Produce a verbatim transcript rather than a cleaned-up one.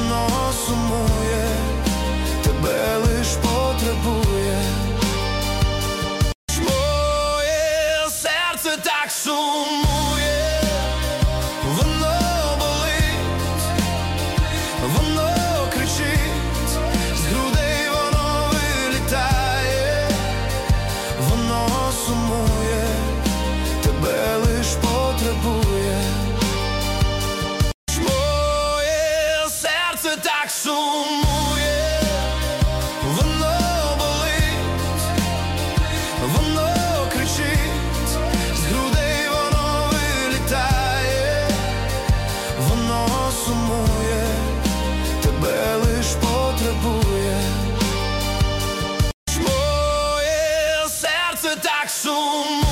воно сумує, тебе лиш потребує. Моє серце так сумує, воно болить, воно кричить, з грудей воно вилітає, воно сумує, тебе лиш потребує. Моє серце так сумує, воно болить, воно кричить, з грудей воно вилітає, воно сумує, тебе лиш потребує. Моє серце так сумує.